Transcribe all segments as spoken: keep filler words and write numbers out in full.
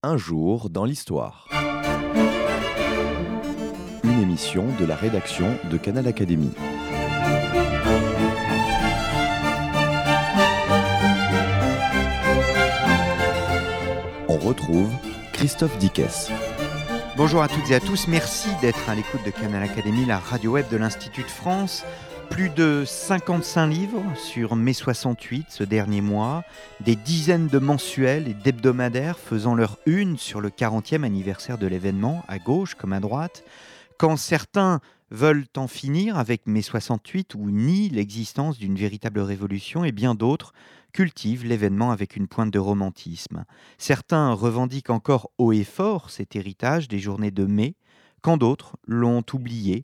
Un jour dans l'histoire. Une émission de la rédaction de Canal Académie. On retrouve Christophe Dickès. Bonjour à toutes et à tous, merci d'être à l'écoute de Canal Académie, la radio web de l'Institut de France. Plus de cinquante-cinq livres sur mai soixante-huit ce dernier mois, des dizaines de mensuels et d'hebdomadaires faisant leur une sur le quarantième anniversaire de l'événement, à gauche comme à droite. Quand certains veulent en finir avec mai soixante-huit ou nient l'existence d'une véritable révolution, et bien d'autres cultivent l'événement avec une pointe de romantisme. Certains revendiquent encore haut et fort cet héritage des journées de mai, quand d'autres l'ont oublié,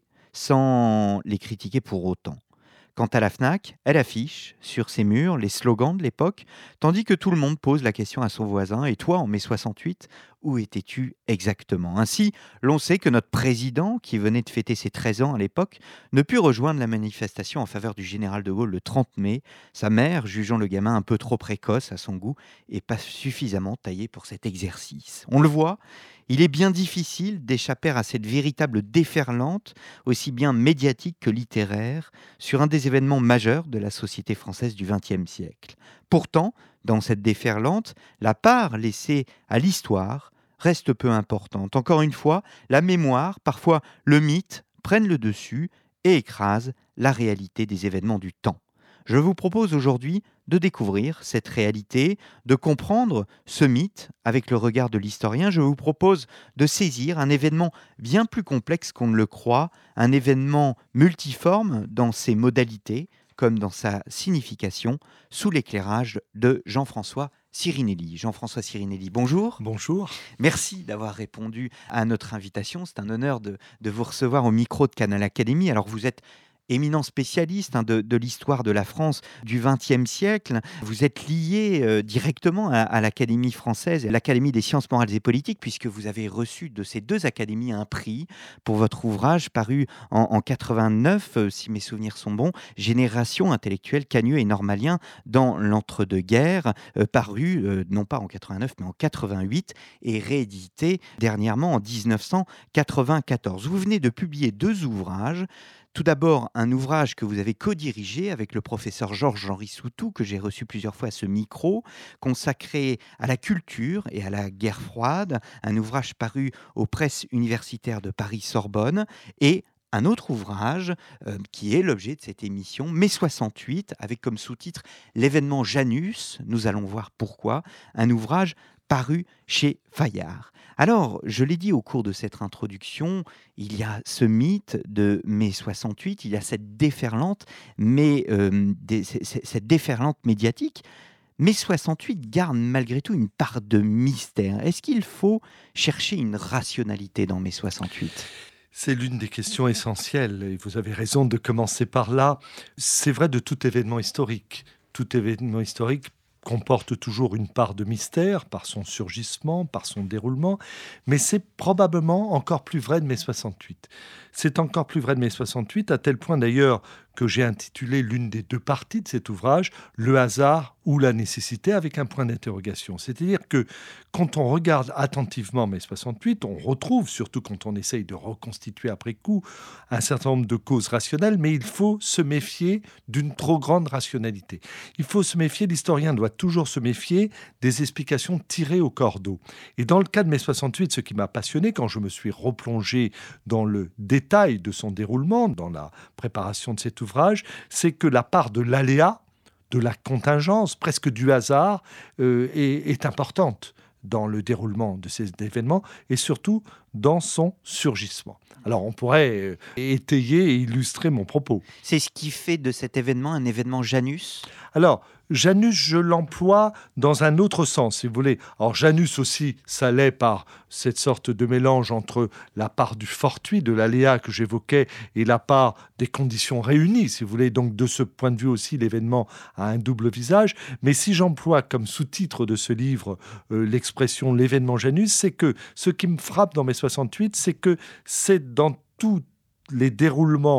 sans les critiquer pour autant. Quant à la Fnac, elle affiche sur ses murs les slogans de l'époque, tandis que tout le monde pose la question à son voisin « Et toi, en mai soixante-huit, où étais-tu exactement ?» Ainsi, l'on sait que notre président, qui venait de fêter ses treize ans à l'époque, ne put rejoindre la manifestation en faveur du général de Gaulle le trente mai, sa mère jugeant le gamin un peu trop précoce à son goût et pas suffisamment taillé pour cet exercice. On le voit, il est bien difficile d'échapper à cette véritable déferlante, aussi bien médiatique que littéraire, sur un des événements majeurs de la société française du vingtième siècle. Pourtant, dans cette déferlante, la part laissée à l'histoire reste peu importante. Encore une fois, la mémoire, parfois le mythe, prennent le dessus et écrasent la réalité des événements du temps. Je vous propose aujourd'hui de découvrir cette réalité, de comprendre ce mythe avec le regard de l'historien. Je vous propose de saisir un événement bien plus complexe qu'on ne le croit, un événement multiforme dans ses modalités comme dans sa signification, sous l'éclairage de Jean-François Sirinelli. Jean-François Sirinelli, bonjour. Bonjour. Merci d'avoir répondu à notre invitation. C'est un honneur de, de vous recevoir au micro de Canal Académie. Alors vous êtes éminent spécialiste hein, de, de l'histoire de la France du vingtième siècle. Vous êtes lié euh, directement à, à l'Académie française et à l'Académie des sciences morales et politiques, puisque vous avez reçu de ces deux académies un prix pour votre ouvrage paru en, en quatre-vingt-neuf, euh, si mes souvenirs sont bons, Génération intellectuelle, Cagneux et Normalien dans l'entre-deux-guerres, euh, paru euh, non pas en quatre-vingt-neuf mais en quatre-vingt-huit et réédité dernièrement en dix-neuf cent quatre-vingt-quatorze. Vous venez de publier deux ouvrages. Tout d'abord, un ouvrage que vous avez co-dirigé avec le professeur Georges-Henri Soutou, que j'ai reçu plusieurs fois à ce micro, consacré à la culture et à la guerre froide, un ouvrage paru aux presses universitaires de Paris-Sorbonne, et un autre ouvrage euh, qui est l'objet de cette émission, mai soixante-huit, avec comme sous-titre « L'événement Janus », nous allons voir pourquoi, un ouvrage paru chez Fayard. Alors, je l'ai dit au cours de cette introduction, il y a ce mythe de mai soixante-huit, il y a cette déferlante, mais euh, des, c- c- cette déferlante médiatique. mai soixante-huit garde malgré tout une part de mystère. Est-ce qu'il faut chercher une rationalité dans mai soixante-huit ? C'est l'une des questions essentielles et vous avez raison de commencer par là. C'est vrai de tout événement historique. Tout événement historique comporte toujours une part de mystère par son surgissement, par son déroulement, mais c'est probablement encore plus vrai de mai soixante-huit. C'est encore plus vrai de mai soixante-huit, à tel point d'ailleurs que j'ai intitulé l'une des deux parties de cet ouvrage « Le hasard ou la nécessité » avec un point d'interrogation. C'est-à-dire que quand on regarde attentivement mai soixante-huit, on retrouve, surtout quand on essaye de reconstituer après coup, un certain nombre de causes rationnelles, mais il faut se méfier d'une trop grande rationalité. Il faut se méfier, l'historien doit toujours se méfier des explications tirées au cordeau. Et dans le cas de mai soixante-huit, ce qui m'a passionné quand je me suis replongé dans le détail de son déroulement, dans la préparation de cet ouvrage, c'est que la part de l'aléa, de la contingence, presque du hasard, euh, est, est importante dans le déroulement de ces événements et surtout dans son surgissement. Alors on pourrait étayer et illustrer mon propos. C'est ce qui fait de cet événement un événement Janus ? Alors, Janus, je l'emploie dans un autre sens, si vous voulez. Alors, Janus aussi, ça l'est par cette sorte de mélange entre la part du fortuit, de l'aléa que j'évoquais, et la part des conditions réunies, si vous voulez. Donc, de ce point de vue aussi, l'événement a un double visage. Mais si j'emploie comme sous-titre de ce livre euh, l'expression « l'événement Janus », c'est que ce qui me frappe dans mai soixante-huit, c'est que c'est dans tous les déroulements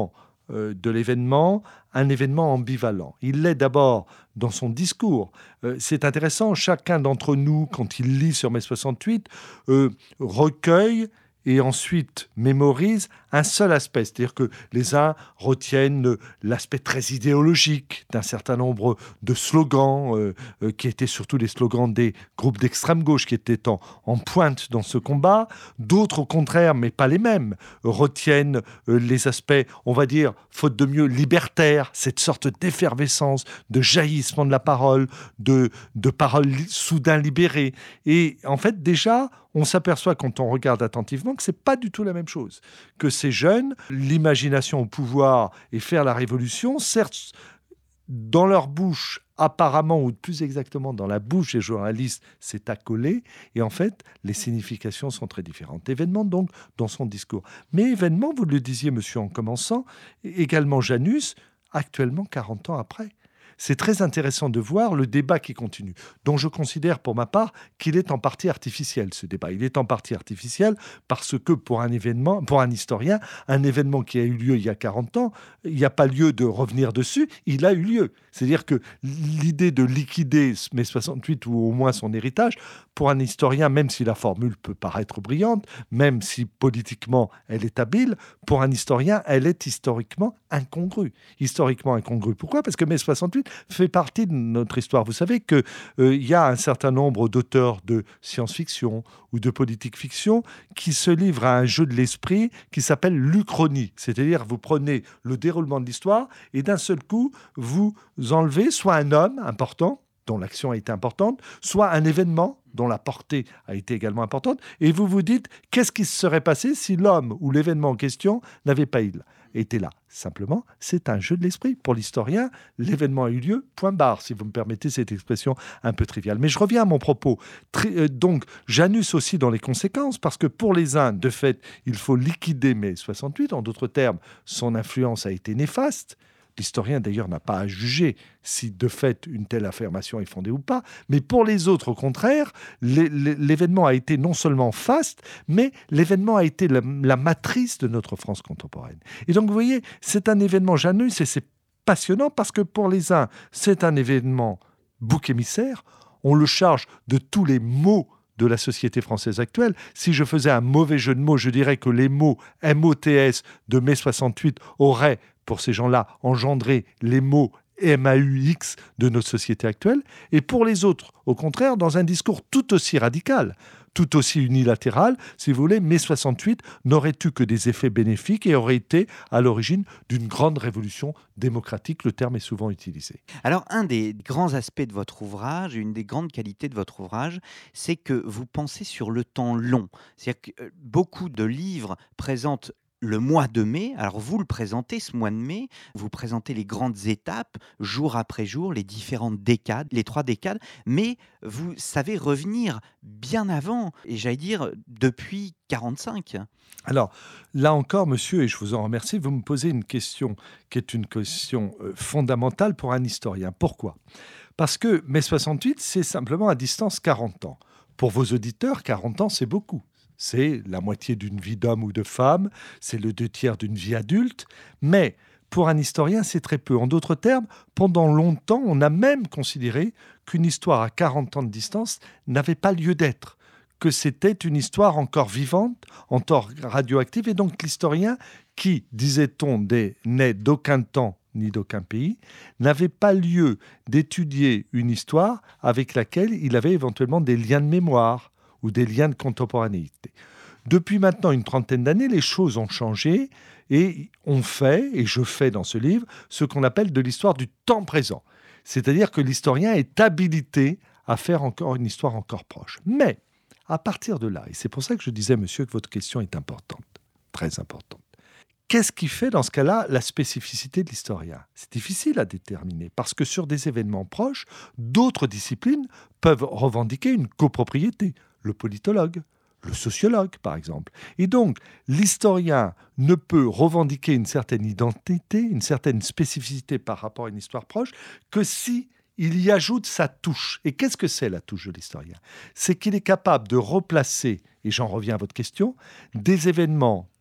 euh, de l'événement un événement ambivalent. Il l'est d'abord dans son discours. Euh, c'est intéressant, chacun d'entre nous, quand il lit sur mai soixante-huit, euh, recueille et ensuite mémorise un seul aspect. C'est-à-dire que les uns retiennent l'aspect très idéologique d'un certain nombre de slogans, euh, euh, qui étaient surtout les slogans des groupes d'extrême gauche qui étaient en, en pointe dans ce combat. D'autres, au contraire, mais pas les mêmes, retiennent euh, les aspects, on va dire, faute de mieux, libertaires, cette sorte d'effervescence, de jaillissement de la parole, de, de paroles li- soudain libérées. Et en fait, déjà, on s'aperçoit quand on regarde attentivement que ce n'est pas du tout la même chose. Que ces jeunes, l'imagination au pouvoir et faire la révolution, certes, dans leur bouche, apparemment, ou plus exactement dans la bouche des journalistes, c'est accolé. Et en fait, les significations sont très différentes. Événement, donc, dans son discours. Mais événement, vous le disiez, monsieur, en commençant, également Janus, actuellement, quarante ans après. C'est très intéressant de voir le débat qui continue, dont je considère pour ma part qu'il est en partie artificiel, ce débat. Il est en partie artificiel parce que pour un événement, pour un historien, un événement qui a eu lieu il y a quarante ans, il n'y a pas lieu de revenir dessus, il a eu lieu. C'est-à-dire que l'idée de liquider mai soixante-huit ou au moins son héritage, pour un historien, même si la formule peut paraître brillante, même si politiquement elle est habile, pour un historien, elle est historiquement incongrue. Historiquement incongrue. Pourquoi ? Parce que mai soixante-huit fait partie de notre histoire. Vous savez qu'il euh, y a un certain nombre d'auteurs de science-fiction ou de politique-fiction qui se livrent à un jeu de l'esprit qui s'appelle l'Uchronie. C'est-à-dire, vous prenez le déroulement de l'histoire et d'un seul coup, vous enlevez soit un homme important, dont l'action a été importante, soit un événement dont la portée a été également importante, et vous vous dites, qu'est-ce qui se serait passé si l'homme ou l'événement en question n'avait pas été là ? Simplement, c'est un jeu de l'esprit. Pour l'historien, l'événement a eu lieu, point barre, si vous me permettez cette expression un peu triviale. Mais je reviens à mon propos. Tri- euh, donc, Janus aussi dans les conséquences, parce que pour les uns, de fait, il faut liquider mai soixante-huit. En d'autres termes, son influence a été néfaste. L'historien, d'ailleurs, n'a pas à juger si, de fait, une telle affirmation est fondée ou pas. Mais pour les autres, au contraire, l'événement a été non seulement faste, mais l'événement a été la, la matrice de notre France contemporaine. Et donc, vous voyez, c'est un événement Janus et c'est passionnant parce que pour les uns, c'est un événement bouc émissaire. On le charge de tous les maux de la société française actuelle. Si je faisais un mauvais jeu de mots, je dirais que les mots M O T S de mai soixante-huit auraient, pour ces gens-là, engendré les mots M A U X de notre société actuelle. Et pour les autres, au contraire, dans un discours tout aussi radical, tout aussi unilatéral, si vous voulez, mai soixante-huit n'aurait eu que des effets bénéfiques et aurait été à l'origine d'une grande révolution démocratique. Le terme est souvent utilisé. Alors, un des grands aspects de votre ouvrage, une des grandes qualités de votre ouvrage, c'est que vous pensez sur le temps long. C'est-à-dire que beaucoup de livres présentent le mois de mai. Alors vous le présentez, ce mois de mai, vous présentez les grandes étapes, jour après jour, les différentes décades, les trois décades, mais vous savez revenir bien avant, et j'allais dire depuis quarante-cinq. Alors, là encore, monsieur, et je vous en remercie, vous me posez une question qui est une question euh, fondamentale pour un historien. Pourquoi ? Parce que mai soixante-huit, c'est simplement à distance quarante ans. Pour vos auditeurs, quarante ans, c'est beaucoup. C'est la moitié d'une vie d'homme ou de femme, c'est le deux tiers d'une vie adulte, mais pour un historien, c'est très peu. En d'autres termes, pendant longtemps, on a même considéré qu'une histoire à quarante ans de distance n'avait pas lieu d'être, que c'était une histoire encore vivante, encore radioactive, et donc l'historien qui, disait-on, n'est d'aucun temps ni d'aucun pays, n'avait pas lieu d'étudier une histoire avec laquelle il avait éventuellement des liens de mémoire ou des liens de contemporanéité. Depuis maintenant une trentaine d'années, les choses ont changé et on fait, et je fais dans ce livre, ce qu'on appelle de l'histoire du temps présent. C'est-à-dire que l'historien est habilité à faire encore une histoire encore proche. Mais, à partir de là, et c'est pour ça que je disais, monsieur, que votre question est importante, très importante, qu'est-ce qui fait dans ce cas-là la spécificité de l'historien ? C'est difficile à déterminer parce que sur des événements proches, d'autres disciplines peuvent revendiquer une copropriété. Le politologue, le sociologue par exemple. Et donc, l'historien ne peut revendiquer une certaine identité, une certaine spécificité par rapport à une histoire proche que si il y ajoute sa touche. Et qu'est-ce que c'est la touche de l'historien ? C'est qu'il est capable de replacer, et j'en reviens à votre question, des événements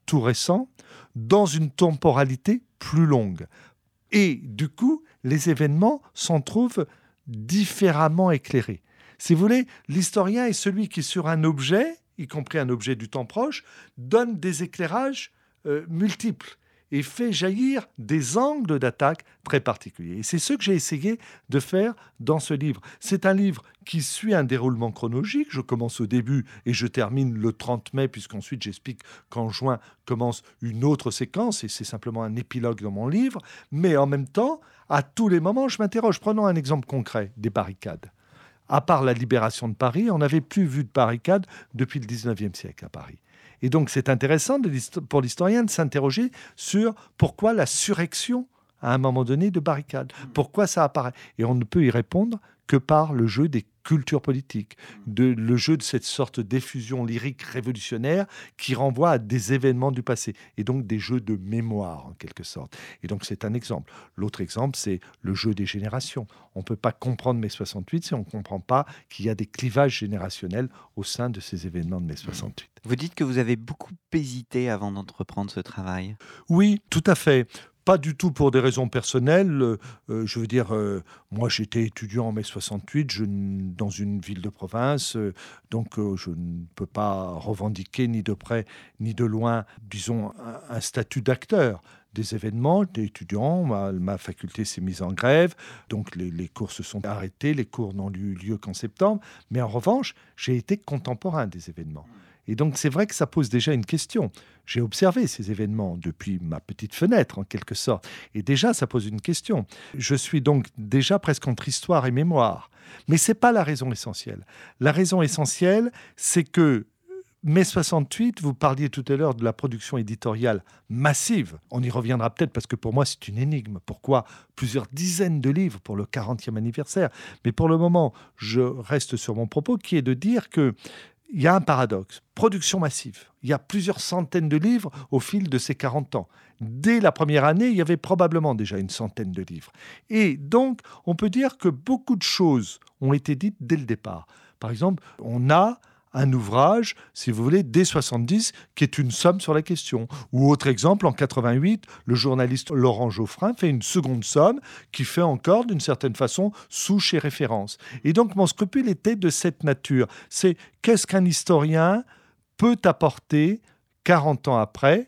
tout récent, dans une temporalité plus longue. Et du coup, les événements s'en trouvent différemment éclairés. Si vous voulez, l'historien est celui qui, sur un objet, y compris un objet du temps proche, donne des éclairages euh, multiples et fait jaillir des angles d'attaque très particuliers. Et c'est ce que j'ai essayé de faire dans ce livre. C'est un livre qui suit un déroulement chronologique. Je commence au début et je termine le trente mai, puisqu'ensuite j'explique qu'en juin commence une autre séquence, et c'est simplement un épilogue dans mon livre. Mais en même temps, à tous les moments, je m'interroge. Prenons un exemple concret, des barricades. À part la libération de Paris, on n'avait plus vu de barricades depuis le dix-neuvième siècle à Paris. Et donc, c'est intéressant de, pour l'historien de s'interroger sur pourquoi la surrection, à un moment donné, de barricades. Pourquoi ça apparaît ? Et on ne peut y répondre que par le jeu des cultures politiques, de, le jeu de cette sorte d'effusion lyrique révolutionnaire qui renvoie à des événements du passé, et donc des jeux de mémoire, en quelque sorte. Et donc, c'est un exemple. L'autre exemple, c'est le jeu des générations. On ne peut pas comprendre mai soixante-huit si on ne comprend pas qu'il y a des clivages générationnels au sein de ces événements de mai soixante-huit. Vous dites que vous avez beaucoup hésité avant d'entreprendre ce travail. Oui, tout à fait. Pas du tout pour des raisons personnelles. Euh, je veux dire, euh, moi j'étais étudiant en mai soixante-huit je, dans une ville de province, euh, donc euh, je ne peux pas revendiquer ni de près ni de loin, disons, un, un statut d'acteur des événements. J'étais étudiant, ma, ma faculté s'est mise en grève, donc les, les cours se sont arrêtés, les cours n'ont eu lieu qu'en septembre, mais en revanche, j'ai été contemporain des événements. Et donc, c'est vrai que ça pose déjà une question. J'ai observé ces événements depuis ma petite fenêtre, en quelque sorte. Et déjà, ça pose une question. Je suis donc déjà presque entre histoire et mémoire. Mais ce n'est pas la raison essentielle. La raison essentielle, c'est que mai soixante-huit, vous parliez tout à l'heure de la production éditoriale massive. On y reviendra peut-être parce que pour moi, c'est une énigme. Pourquoi plusieurs dizaines de livres pour le quarantième anniversaire ? Mais pour le moment, je reste sur mon propos qui est de dire que il y a un paradoxe. Production massive. Il y a plusieurs centaines de livres au fil de ces quarante ans. Dès la première année, il y avait probablement déjà une centaine de livres. Et donc, on peut dire que beaucoup de choses ont été dites dès le départ. Par exemple, on a un ouvrage, si vous voulez, dès soixante-dix, qui est une somme sur la question. Ou autre exemple, en quatre-vingt-huit, le journaliste Laurent Geoffrin fait une seconde somme qui fait encore, d'une certaine façon, souche et référence. Et donc, mon scrupule était de cette nature. C'est qu'est-ce qu'un historien peut apporter quarante ans après,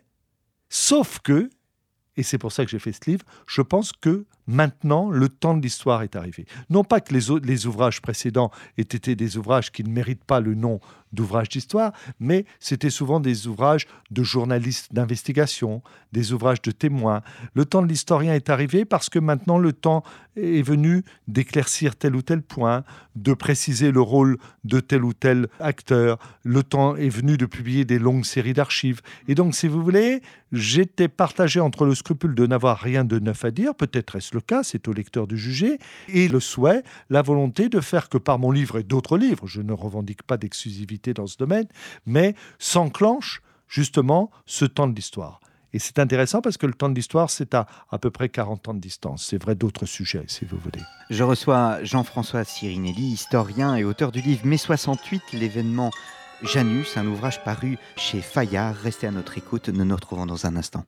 sauf que, et c'est pour ça que j'ai fait ce livre, je pense que maintenant, le temps de l'histoire est arrivé. Non pas que les, autres, les ouvrages précédents aient été des ouvrages qui ne méritent pas le nom d'ouvrages d'histoire, mais c'était souvent des ouvrages de journalistes d'investigation, des ouvrages de témoins. Le temps de l'historien est arrivé parce que maintenant, le temps est venu d'éclaircir tel ou tel point, de préciser le rôle de tel ou tel acteur. Le temps est venu de publier des longues séries d'archives. Et donc, si vous voulez, j'étais partagé entre le scrupule de n'avoir rien de neuf à dire, peut-être est-ce le cas, c'est au lecteur de juger, et le souhait, la volonté de faire que par mon livre et d'autres livres, je ne revendique pas d'exclusivité dans ce domaine, mais s'enclenche justement ce temps de l'histoire. Et c'est intéressant parce que le temps de l'histoire, c'est à à peu près quarante ans de distance. C'est vrai d'autres sujets, si vous voulez. Je reçois Jean-François Sirinelli, historien et auteur du livre mai soixante-huit, l'événement Janus, un ouvrage paru chez Fayard. Restez à notre écoute, nous nous retrouvons dans un instant.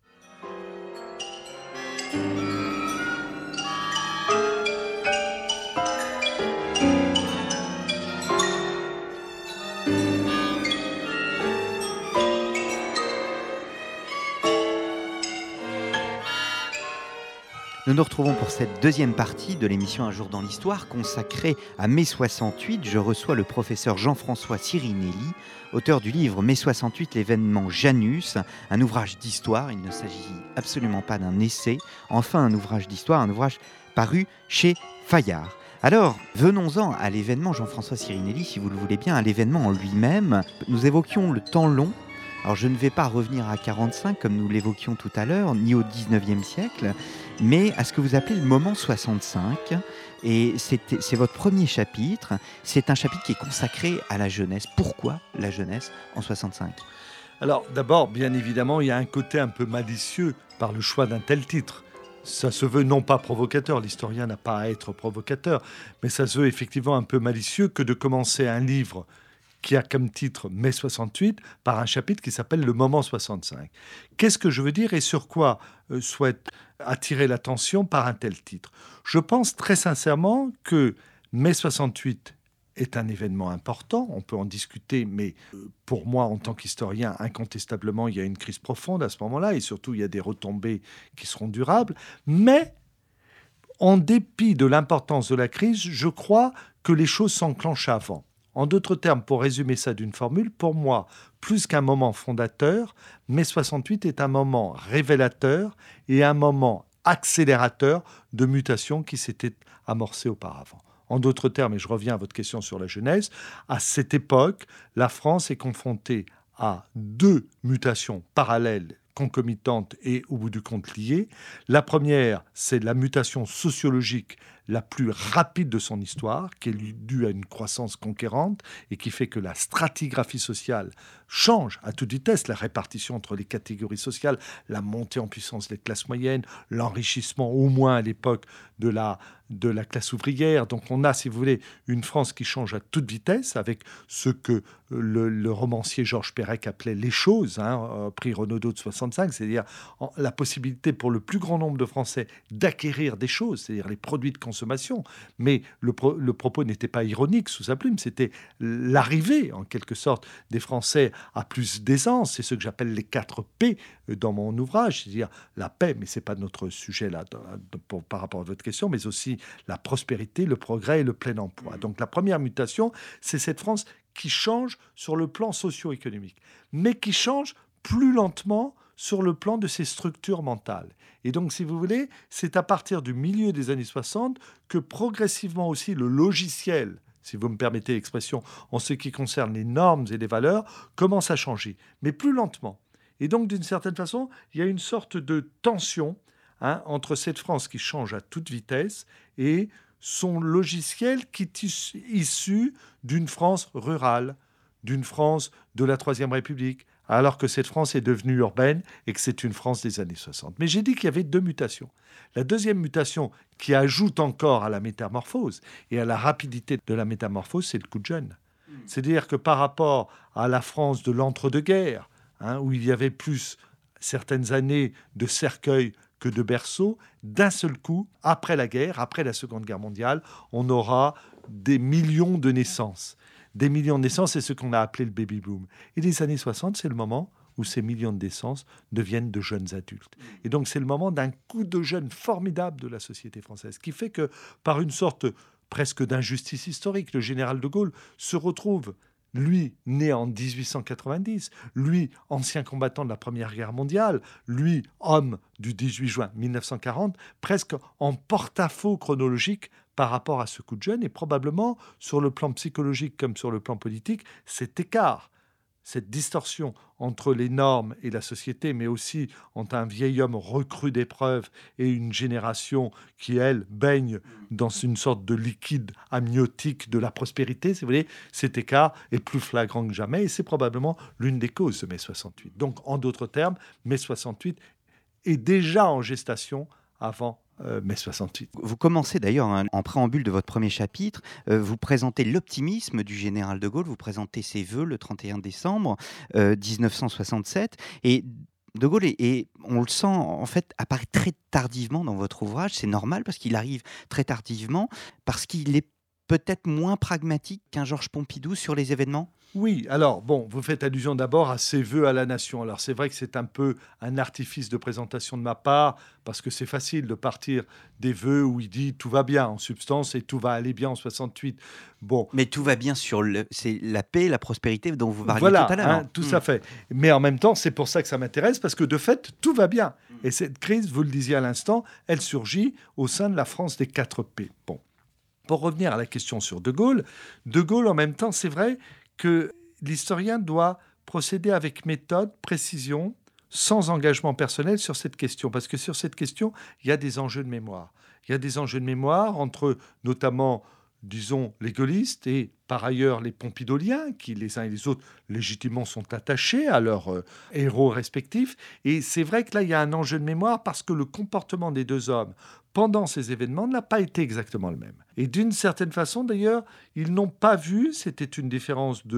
Nous nous retrouvons pour cette deuxième partie de l'émission Un jour dans l'histoire consacrée à mai soixante-huit. Je reçois le professeur Jean-François Sirinelli, auteur du livre mai soixante-huit, l'événement Janus, un ouvrage d'histoire. Il ne s'agit absolument pas d'un essai. Enfin, un ouvrage d'histoire, un ouvrage paru chez Fayard. Alors, venons-en à l'événement, Jean-François Sirinelli, si vous le voulez bien, à l'événement en lui-même. Nous évoquions le temps long. Alors, je ne vais pas revenir à quarante-cinq, comme nous l'évoquions tout à l'heure, ni au dix-neuvième siècle, mais à ce que vous appelez le moment soixante-cinq. Et c'est, c'est votre premier chapitre. C'est un chapitre qui est consacré à la jeunesse. Pourquoi la jeunesse en soixante-cinq ? Alors, d'abord, bien évidemment, il y a un côté un peu malicieux par le choix d'un tel titre. Ça se veut non pas provocateur, l'historien n'a pas à être provocateur, mais ça se veut effectivement un peu malicieux que de commencer un livre qui a comme titre mai soixante-huit, par un chapitre qui s'appelle Le moment soixante-cinq. Qu'est-ce que je veux dire et sur quoi euh, souhaite attirer l'attention par un tel titre ? Je pense très sincèrement que mai soixante-huit est un événement important, on peut en discuter, mais pour moi, en tant qu'historien, incontestablement, il y a une crise profonde à ce moment-là, et surtout, il y a des retombées qui seront durables. Mais, en dépit de l'importance de la crise, je crois que les choses s'enclenchent avant. En d'autres termes, pour résumer ça d'une formule, pour moi, plus qu'un moment fondateur, mai soixante-huit est un moment révélateur et un moment accélérateur de mutation qui s'était amorcée auparavant. En d'autres termes, et je reviens à votre question sur la Genèse, à cette époque, la France est confrontée à deux mutations parallèles, concomitantes et, au bout du compte, liées. La première, c'est la mutation sociologique la plus rapide de son histoire, qui est due à une croissance conquérante et qui fait que la stratigraphie sociale change à toute vitesse, la répartition entre les catégories sociales, la montée en puissance des classes moyennes, l'enrichissement au moins à l'époque de la, de la classe ouvrière. Donc on a, si vous voulez, une France qui change à toute vitesse avec ce que le, le romancier Georges Perec appelait les choses, hein, prix Renaudot de soixante-cinq, c'est-à-dire la possibilité pour le plus grand nombre de Français d'acquérir des choses, c'est-à-dire les produits de consommation. Mais le, pro, le propos n'était pas ironique sous sa plume, c'était l'arrivée, en quelque sorte, des Français à plus d'aisance. C'est ce que j'appelle les quatre P dans mon ouvrage, c'est-à-dire la paix, mais ce n'est pas notre sujet là pour, par rapport à votre question, mais aussi la prospérité, le progrès et le plein emploi. Donc la première mutation, c'est cette France qui change sur le plan socio-économique, mais qui change plus lentement sur le plan de ses structures mentales. Et donc, si vous voulez, c'est à partir du milieu des années soixante que progressivement aussi le logiciel, si vous me permettez l'expression, en ce qui concerne les normes et les valeurs, commence à changer, mais plus lentement. Et donc, d'une certaine façon, il y a une sorte de tension hein, entre cette France qui change à toute vitesse et son logiciel qui est issu d'une France rurale, d'une France de la Troisième République, alors que cette France est devenue urbaine et que c'est une France des années soixante. Mais j'ai dit qu'il y avait deux mutations. La deuxième mutation qui ajoute encore à la métamorphose et à la rapidité de la métamorphose, c'est le coup de jeune. C'est-à-dire que par rapport à la France de l'entre-deux-guerres, hein, où il y avait plus certaines années de cercueil que de berceau, d'un seul coup, après la guerre, après la Seconde Guerre mondiale, on aura des millions de naissances. Des millions de naissances, c'est ce qu'on a appelé le baby-boom. Et les années soixante, c'est le moment où ces millions de naissances deviennent de jeunes adultes. Et donc, c'est le moment d'un coup de jeune formidable de la société française, qui fait que, par une sorte presque d'injustice historique, le général de Gaulle se retrouve, lui, né en dix-huit cent quatre-vingt-dix, lui, ancien combattant de la Première Guerre mondiale, lui, homme du dix-huit juin mille neuf cent quarante, presque en porte-à-faux chronologique par rapport à ce coup de jeune, et probablement, sur le plan psychologique comme sur le plan politique, cet écart, cette distorsion entre les normes et la société, mais aussi entre un vieil homme recru d'épreuves et une génération qui, elle, baigne dans une sorte de liquide amniotique de la prospérité, si vous voulez, cet écart est plus flagrant que jamais, et c'est probablement l'une des causes de mai soixante-huit. Donc, en d'autres termes, mai soixante-huit est déjà en gestation avant Euh, mai soixante-huit. Vous commencez d'ailleurs, hein, en préambule de votre premier chapitre, euh, vous présentez l'optimisme du général de Gaulle, vous présentez ses vœux le trente et un décembre euh, dix-neuf cent soixante-sept, et de Gaulle, est, est, on le sent, en fait, apparaît très tardivement dans votre ouvrage. C'est normal parce qu'il arrive très tardivement, parce qu'il est peut-être moins pragmatique qu'un Georges Pompidou sur les événements. Oui, alors, bon, vous faites allusion d'abord à ses vœux à la nation. Alors, c'est vrai que c'est un peu un artifice de présentation de ma part, parce que c'est facile de partir des vœux où il dit tout va bien en substance et tout va aller bien en soixante-huit. Bon. Mais tout va bien sur le, c'est la paix, la prospérité dont vous parliez voilà, tout à l'heure. Hein, tout mmh. ça fait. Mais en même temps, c'est pour ça que ça m'intéresse, parce que de fait, tout va bien. Et cette crise, vous le disiez à l'instant, elle surgit au sein de la France des quatre P. Bon. Pour revenir à la question sur De Gaulle, De Gaulle, en même temps, c'est vrai que l'historien doit procéder avec méthode, précision, sans engagement personnel sur cette question. Parce que sur cette question, il y a des enjeux de mémoire. Il y a des enjeux de mémoire entre, notamment, disons, les gaullistes et, par ailleurs, les pompidoliens, qui, les uns et les autres, légitimement, sont attachés à leurs euh, héros respectifs. Et c'est vrai que là, il y a un enjeu de mémoire parce que le comportement des deux hommes pendant ces événements n'a pas été exactement le même. Et d'une certaine façon, d'ailleurs, ils n'ont pas vu, c'était une différence de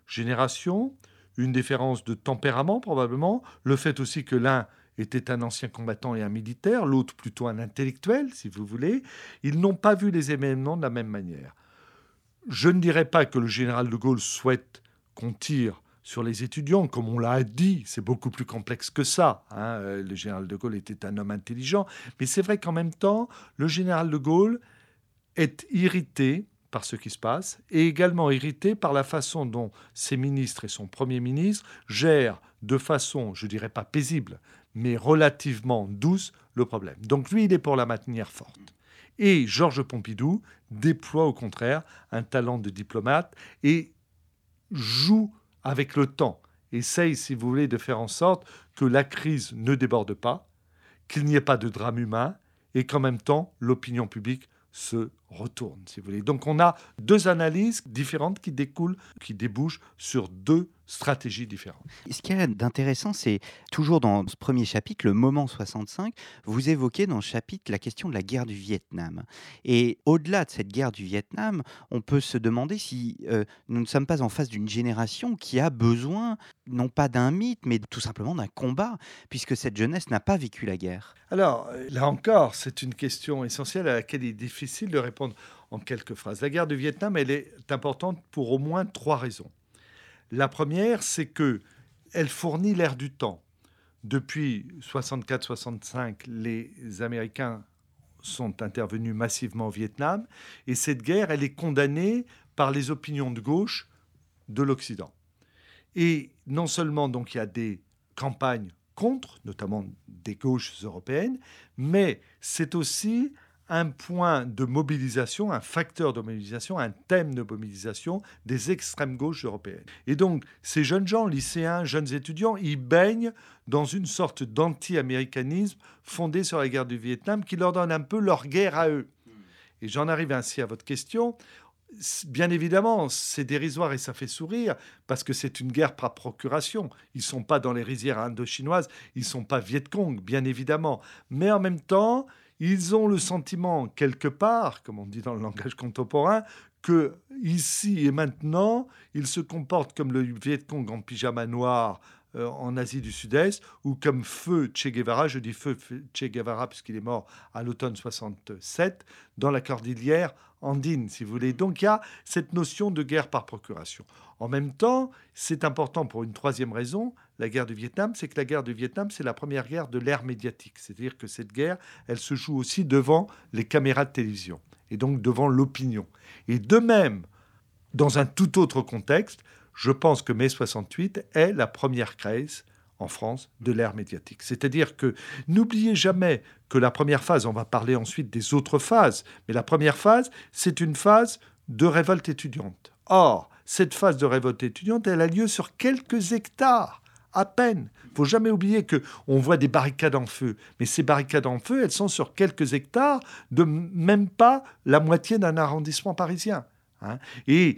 génération, une différence de tempérament probablement, le fait aussi que l'un était un ancien combattant et un militaire, l'autre plutôt un intellectuel, si vous voulez. Ils n'ont pas vu les événements de la même manière. Je ne dirais pas que le général de Gaulle souhaite qu'on tire sur les étudiants, comme on l'a dit, c'est beaucoup plus complexe que ça. Hein. Le général de Gaulle était un homme intelligent, mais c'est vrai qu'en même temps, le général de Gaulle est irrité par ce qui se passe et également irrité par la façon dont ses ministres et son Premier ministre gèrent de façon, je ne dirais pas paisible, mais relativement douce le problème. Donc lui, il est pour la maintenir forte. Et Georges Pompidou déploie au contraire un talent de diplomate et joue avec le temps, essaye, si vous voulez, de faire en sorte que la crise ne déborde pas, qu'il n'y ait pas de drame humain et qu'en même temps, l'opinion publique se retourne, si vous voulez. Donc on a deux analyses différentes qui découlent, qui débouchent sur deux stratégies différentes. Ce qu'il y a d'intéressant, c'est toujours dans ce premier chapitre, le moment soixante-cinq, vous évoquez dans ce chapitre la question de la guerre du Vietnam. Et au-delà de cette guerre du Vietnam, on peut se demander si euh, nous ne sommes pas en face d'une génération qui a besoin, non pas d'un mythe, mais tout simplement d'un combat, puisque cette jeunesse n'a pas vécu la guerre. Alors, là encore, c'est une question essentielle à laquelle il est difficile de répondre en quelques phrases. La guerre du Vietnam, elle est importante pour au moins trois raisons. La première, c'est qu'elle fournit l'air du temps. Depuis soixante-quatre soixante-cinq, les Américains sont intervenus massivement au Vietnam et cette guerre, elle est condamnée par les opinions de gauche de l'Occident. Et non seulement donc il y a des campagnes contre, notamment des gauches européennes, mais c'est aussi un point de mobilisation, un facteur de mobilisation, un thème de mobilisation des extrêmes gauches européennes. Et donc, ces jeunes gens, lycéens, jeunes étudiants, ils baignent dans une sorte d'anti-américanisme fondé sur la guerre du Vietnam qui leur donne un peu leur guerre à eux. Et j'en arrive ainsi à votre question. Bien évidemment, c'est dérisoire et ça fait sourire parce que c'est une guerre par procuration. Ils ne sont pas dans les rizières indo-chinoises, ils ne sont pas Viet Cong, bien évidemment. Mais en même temps, ils ont le sentiment, quelque part, comme on dit dans le langage contemporain, que ici et maintenant, ils se comportent comme le Viet Cong en pyjama noir euh, en Asie du Sud-Est, ou comme feu Che Guevara, je dis feu Che Guevara puisqu'il est mort à l'automne soixante-sept, dans la cordillère andine, si vous voulez. Donc il y a cette notion de guerre par procuration. En même temps, c'est important pour une troisième raison, la guerre du Vietnam, c'est que la guerre du Vietnam, c'est la première guerre de l'ère médiatique. C'est-à-dire que cette guerre, elle se joue aussi devant les caméras de télévision, et donc devant l'opinion. Et de même, dans un tout autre contexte, je pense que mai soixante-huit est la première crise en France de l'ère médiatique. C'est-à-dire que n'oubliez jamais que la première phase, on va parler ensuite des autres phases, mais la première phase, c'est une phase de révolte étudiante. Or, cette phase de révolte étudiante, elle a lieu sur quelques hectares, à peine. Il ne faut jamais oublier qu'on voit des barricades en feu, mais ces barricades en feu, elles sont sur quelques hectares de même pas la moitié d'un arrondissement parisien. Hein. Et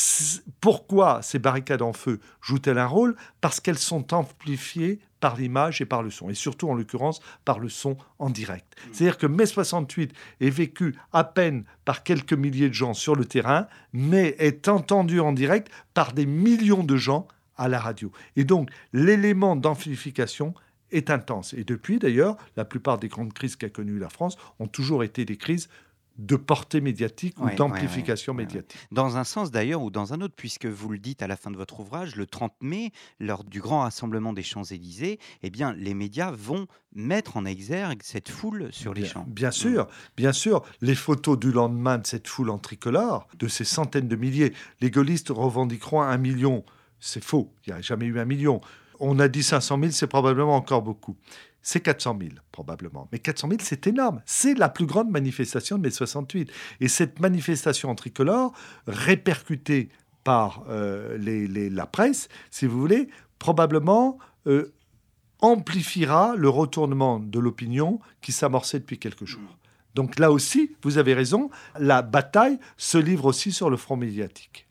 pourquoi ces barricades en feu jouent-elles un rôle ? Parce qu'elles sont amplifiées par l'image et par le son, et surtout en l'occurrence par le son en direct. C'est-à-dire que mai soixante-huit est vécu à peine par quelques milliers de gens sur le terrain, mais est entendu en direct par des millions de gens à la radio. Et donc l'élément d'amplification est intense. Et depuis d'ailleurs, la plupart des grandes crises qu'a connues la France ont toujours été des crises de portée médiatique ouais, ou d'amplification ouais, ouais, médiatique. Ouais. Dans un sens d'ailleurs ou dans un autre, puisque vous le dites à la fin de votre ouvrage, le trente mai, lors du grand rassemblement des Champs-Élysées, eh bien, les médias vont mettre en exergue cette foule sur bien, les champs. Bien sûr, mmh. bien sûr. Les photos du lendemain de cette foule en tricolore, de ces centaines de milliers, les gaullistes revendiqueront un million. C'est faux, il n'y a jamais eu un million. On a dit cinq cent mille, c'est probablement encore beaucoup. C'est quatre cent mille, probablement. Mais quatre cent mille, c'est énorme. C'est la plus grande manifestation de mai soixante-huit. Et cette manifestation en tricolore, répercutée par euh, les, les, la presse, si vous voulez, probablement euh, amplifiera le retournement de l'opinion qui s'amorçait depuis quelques jours. Donc là aussi, vous avez raison, la bataille se livre aussi sur le front médiatique.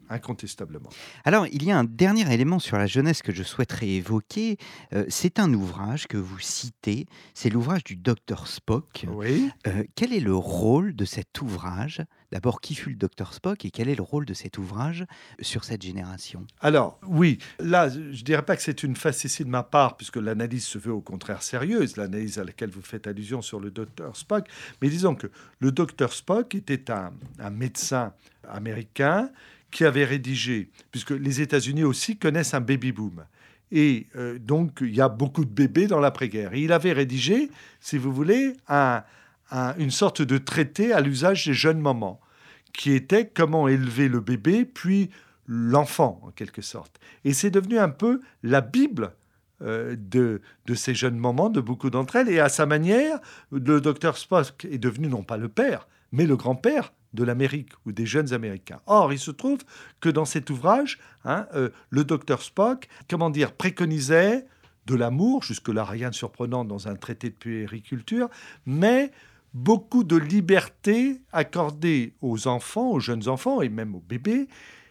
incontestablement. Alors, il y a un dernier élément sur la jeunesse que je souhaiterais évoquer. Euh, c'est un ouvrage que vous citez, c'est l'ouvrage du docteur Spock. Oui. Euh, quel est le rôle de cet ouvrage? D'abord, qui fut le docteur Spock et quel est le rôle de cet ouvrage sur cette génération? Alors, oui, là, je ne dirais pas que c'est une facétie de ma part, puisque l'analyse se veut au contraire sérieuse, l'analyse à laquelle vous faites allusion sur le docteur Spock. Mais disons que le docteur Spock était un, un médecin américain qui avait rédigé, puisque les États-Unis aussi connaissent un baby-boom. Et euh, donc, il y a beaucoup de bébés dans l'après-guerre. Et il avait rédigé, si vous voulez, un, un, une sorte de traité à l'usage des jeunes mamans, qui était comment élever le bébé, puis l'enfant, en quelque sorte. Et c'est devenu un peu la Bible euh, de, de ces jeunes mamans, de beaucoup d'entre elles. Et à sa manière, le docteur Spock est devenu non pas le père, mais le grand-père de l'Amérique ou des jeunes Américains. Or, il se trouve que dans cet ouvrage, hein, euh, le docteur Spock, comment dire, préconisait de l'amour, jusque-là rien de surprenant dans un traité de puériculture, mais beaucoup de liberté accordée aux enfants, aux jeunes enfants et même aux bébés,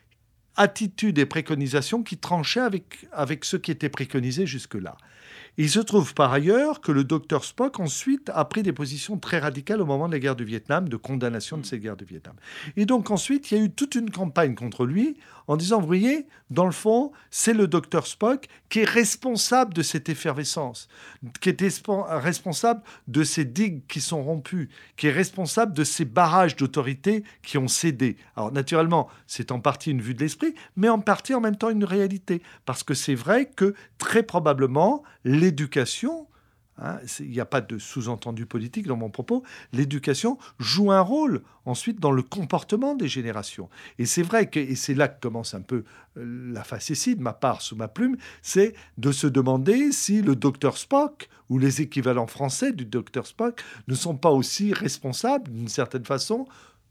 attitudes et préconisations qui tranchaient avec, avec ce qui était préconisé jusque-là. Il se trouve par ailleurs que le docteur Spock ensuite a pris des positions très radicales au moment de la guerre du Vietnam, de condamnation de cette guerre du Vietnam. Et donc ensuite, il y a eu toute une campagne contre lui en disant, vous voyez, dans le fond, c'est le docteur Spock qui est responsable de cette effervescence, qui est responsable de ces digues qui sont rompues, qui est responsable de ces barrages d'autorité qui ont cédé. Alors naturellement, c'est en partie une vue de l'esprit, mais en partie en même temps une réalité. Parce que c'est vrai que très probablement, l'éducation, hein, il n'y a pas de sous-entendu politique dans mon propos, l'éducation joue un rôle ensuite dans le comportement des générations. Et c'est vrai que, et c'est là que commence un peu la facétie de ma part sous ma plume, c'est de se demander si le docteur Spock ou les équivalents français du docteur Spock ne sont pas aussi responsables d'une certaine façon,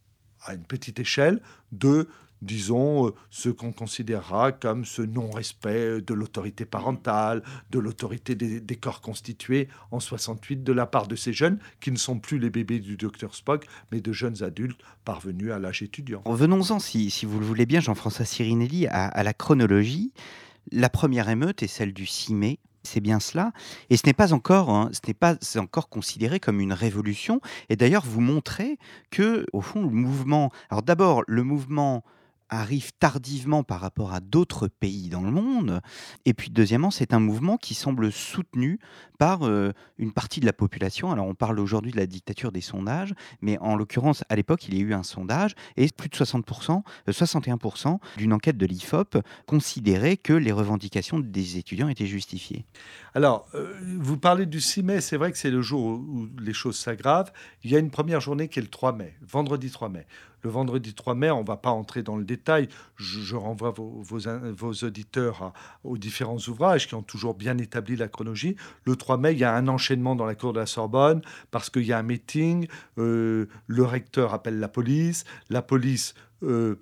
à une petite échelle, de disons, ce qu'on considérera comme ce non-respect de l'autorité parentale, de l'autorité des, des corps constitués en soixante-huit de la part de ces jeunes qui ne sont plus les bébés du docteur Spock, mais de jeunes adultes parvenus à l'âge étudiant. Venons-en, si, si vous le voulez bien, Jean-François Sirinelli, à, à la chronologie. La première émeute est celle du six mai. C'est bien cela. Et ce n'est pas encore, hein, ce n'est pas encore considéré comme une révolution. Et d'ailleurs, vous montrez que, au fond, le mouvement... Alors d'abord, le mouvement arrive tardivement par rapport à d'autres pays dans le monde. Et puis, deuxièmement, c'est un mouvement qui semble soutenu par euh, une partie de la population. Alors, on parle aujourd'hui de la dictature des sondages, mais en l'occurrence, à l'époque, il y a eu un sondage et plus de soixante pour cent, euh, soixante et un pour cent d'une enquête de l'I F O P considéraient que les revendications des étudiants étaient justifiées. Alors, euh, vous parlez du six mai, c'est vrai que c'est le jour où, où les choses s'aggravent. Il y a une première journée qui est le trois mai, vendredi trois mai. Le vendredi trois mai, on ne va pas entrer dans le détail. Je, je renvoie vos, vos, vos auditeurs à, aux différents ouvrages qui ont toujours bien établi la chronologie. Le trois mai, il y a un enchaînement dans la cour de la Sorbonne parce qu'il y a un meeting. Euh, le recteur appelle la police. La police euh,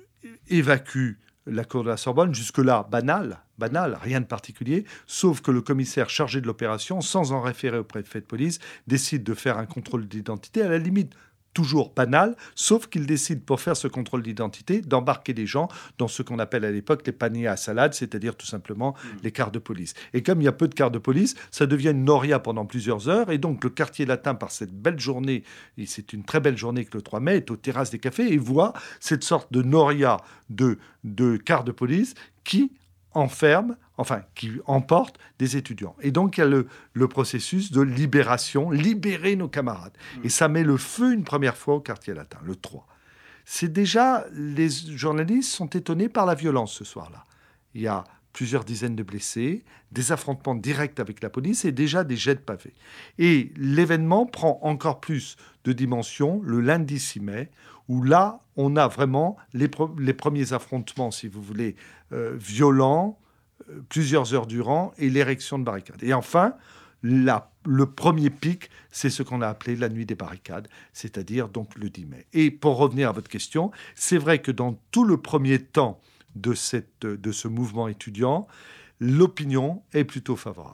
évacue la cour de la Sorbonne. Jusque-là, banal, banal, rien de particulier. Sauf que le commissaire chargé de l'opération, sans en référer au préfet de police, décide de faire un contrôle d'identité à la limite toujours banal, sauf qu'il décide, pour faire ce contrôle d'identité, d'embarquer les gens dans ce qu'on appelle à l'époque les paniers à salade, c'est-à-dire tout simplement mmh. les cars de police. Et comme il y a peu de cars de police, ça devient une noria pendant plusieurs heures, et donc le quartier latin, par cette belle journée, et c'est une très belle journée que le trois mai, est aux terrasses des cafés, et voit cette sorte de noria de, de cars de police qui enferme, enfin, qui emporte des étudiants. Et donc, il y a le, le processus de libération, libérer nos camarades. Mmh. Et ça met le feu une première fois au quartier latin, le trois. C'est déjà, les journalistes sont étonnés par la violence ce soir-là. Il y a plusieurs dizaines de blessés, des affrontements directs avec la police et déjà des jets de pavés. Et l'événement prend encore plus de dimension le lundi six mai, où là, on a vraiment les, pre- les premiers affrontements, si vous voulez, euh, violents, euh, plusieurs heures durant, et l'érection de barricades. Et enfin, la, le premier pic, c'est ce qu'on a appelé la nuit des barricades, c'est-à-dire donc le dix mai. Et pour revenir à votre question, c'est vrai que dans tout le premier temps de, cette, de ce mouvement étudiant, l'opinion est plutôt favorable.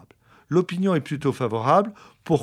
l'opinion est plutôt favorable. Pourquoi ?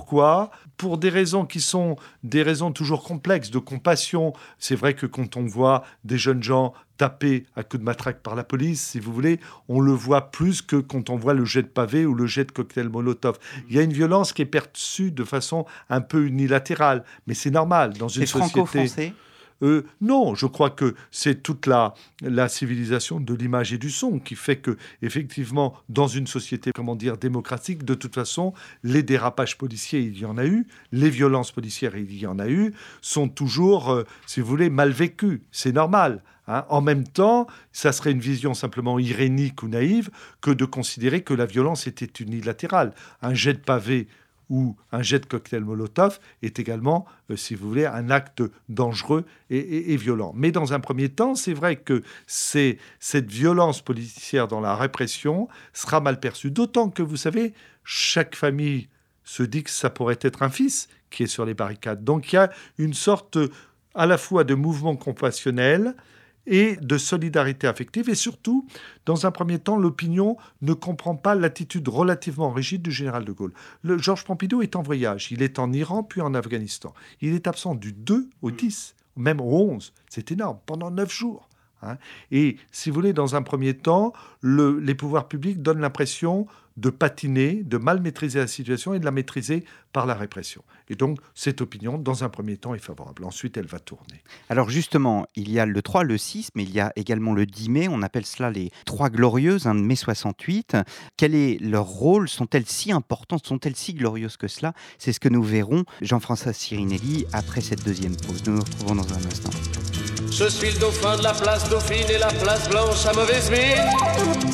Pour des raisons qui sont des raisons toujours complexes, de compassion. C'est vrai que quand on voit des jeunes gens tapés à coups de matraque par la police, si vous voulez, on le voit plus que quand on voit le jet de pavé ou le jet de cocktail Molotov. Il y a une violence qui est perçue de façon un peu unilatérale, mais c'est normal dans une c'est société... franco-français ? Euh, non, je crois que c'est toute la, la civilisation de l'image et du son qui fait que, effectivement, dans une société, comment dire, démocratique, de toute façon, les dérapages policiers, il y en a eu, les violences policières, il y en a eu, sont toujours, euh, si vous voulez, mal vécues. C'est normal. Hein. En même temps, ça serait une vision simplement irénique ou naïve que de considérer que la violence était unilatérale. Un jet de pavé ou un jet de cocktail Molotov est également, euh, si vous voulez, un acte dangereux et, et, et violent. Mais dans un premier temps, c'est vrai que c'est, cette violence policière dans la répression sera mal perçue. D'autant que, vous savez, chaque famille se dit que ça pourrait être un fils qui est sur les barricades. Donc il y a une sorte à la fois de mouvement compassionnel et de solidarité affective. Et surtout, dans un premier temps, l'opinion ne comprend pas l'attitude relativement rigide du général de Gaulle. Le Georges Pompidou est en voyage. Il est en Iran, puis en Afghanistan. Il est absent du deux au dix, même au onze. C'est énorme, pendant neuf jours. Hein. Et si vous voulez, dans un premier temps, le, les pouvoirs publics donnent l'impression de patiner, de mal maîtriser la situation et de la maîtriser par la répression. Et donc, cette opinion, dans un premier temps, est favorable. Ensuite, elle va tourner. Alors justement, il y a le trois, le six, mais il y a également le dix mai. On appelle cela les Trois Glorieuses, hein, de mai soixante-huit. Quel est leur rôle ? Sont-elles si importantes ? Sont-elles si glorieuses que cela ? C'est ce que nous verrons, Jean-François Sirinelli, après cette deuxième pause. Nous nous retrouvons dans un instant. Je suis le dauphin de la place Dauphine et la place Blanche à mauvaise mine.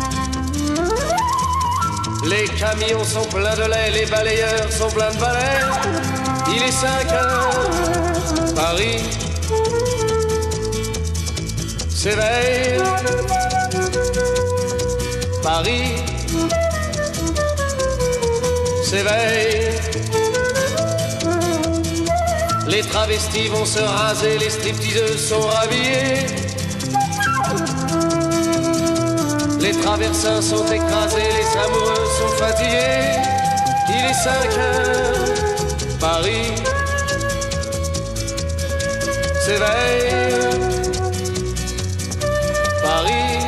Les camions sont pleins de lait, les balayeurs sont pleins de balais. Il est cinq heures, Paris s'éveille. Paris s'éveille. Les travestis vont se raser, les stripteaseuses sont rhabillées. Les traversins sont écrasés, les amoureux sont fatigués. Il est cinq heures, Paris s'éveille. Paris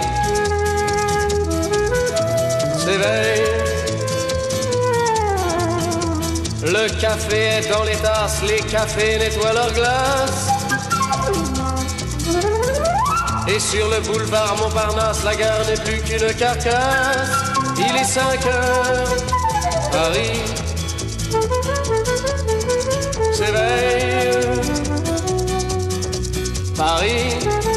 s'éveille. Le café est dans les tasses, les cafés nettoient leurs glaces. Et sur le boulevard Montparnasse, la gare n'est plus qu'une carcasse. Il est cinq heures, Paris s'éveille. Paris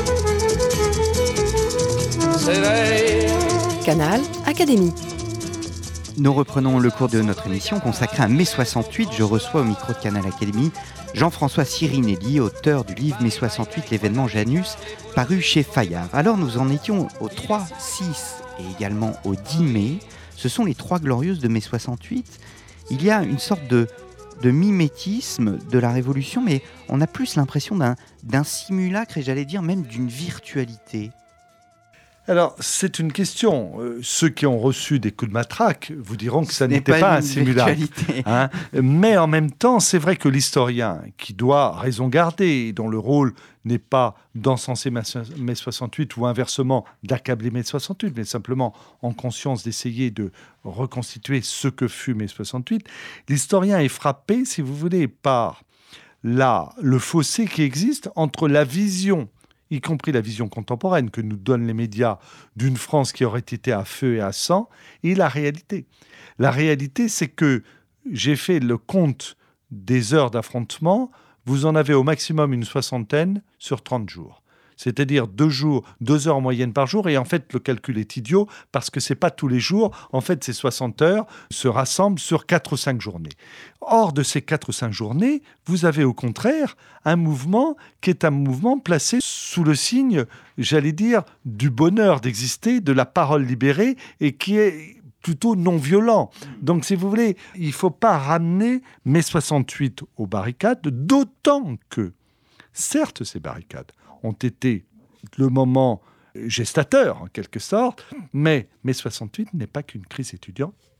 s'éveille. Canal Académie. Nous reprenons le cours de notre émission consacrée à mai soixante-huit. Je reçois au micro de Canal Académie Jean-François Sirinelli, auteur du livre mai soixante-huit, l'événement Janus, paru chez Fayard. Alors nous en étions au trois, six et également au dix mai. Ce sont les trois glorieuses de mai soixante-huit. Il y a une sorte de, de mimétisme de la Révolution, mais on a plus l'impression d'un, d'un simulacre et j'allais dire même d'une virtualité. Alors, c'est une question. Euh, ceux qui ont reçu des coups de matraque vous diront que ça Ce n'était n'est pas, pas un une simulacre. Hein. Mais en même temps, c'est vrai que l'historien, qui doit raison garder, dont le rôle n'est pas d'encenser mai soixante-huit ou inversement d'accabler mai soixante-huit, mais simplement en conscience d'essayer de reconstituer ce que fut mai soixante-huit, l'historien est frappé, si vous voulez, par la, le fossé qui existe entre la vision, y compris la vision contemporaine que nous donnent les médias d'une France qui aurait été à feu et à sang, et la réalité. La réalité, c'est que j'ai fait le compte des heures d'affrontement, vous en avez au maximum une soixantaine sur trente jours. C'est-à-dire deux jours, deux heures en moyenne par jour. Et en fait, le calcul est idiot parce que c'est pas tous les jours. En fait, ces soixante heures se rassemblent sur quatre ou cinq journées. Hors de ces quatre ou cinq journées, vous avez au contraire un mouvement qui est un mouvement placé sous le signe, j'allais dire, du bonheur d'exister, de la parole libérée et qui est plutôt non violent. Donc, si vous voulez, il ne faut pas ramener mai soixante-huit aux barricades, d'autant que, certes, ces barricades ont été le moment gestateur, en quelque sorte, mais mai soixante-huit n'est pas qu'une crise étudiante,